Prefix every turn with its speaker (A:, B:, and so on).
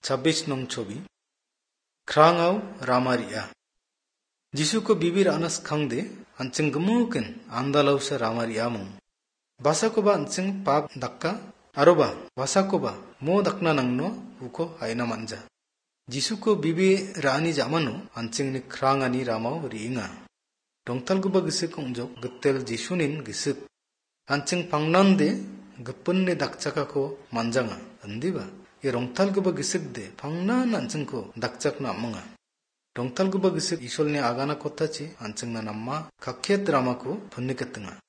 A: 26 nong chobi krangau ramaria Jisu ko bibir anas khangde anching gemuken andalau sa ramaria mung basa ko ba anching pap dakka aroba basa ko ba mo dakna nangno uko aina manja Jisu ko bibi rani jamano anching ni krangani ramau ringa dongtal ko ba gisik ongjok getel Jisunin gisik anching pangnande gepunne dakchaka ko manjanga andiba 이 롱탈그바 기습데 방난 안증코 낙작나 멍아 롱탈그바 기습 이솔네 아가나 코타치 안증나 남마 각케 드라마코 번니겠등아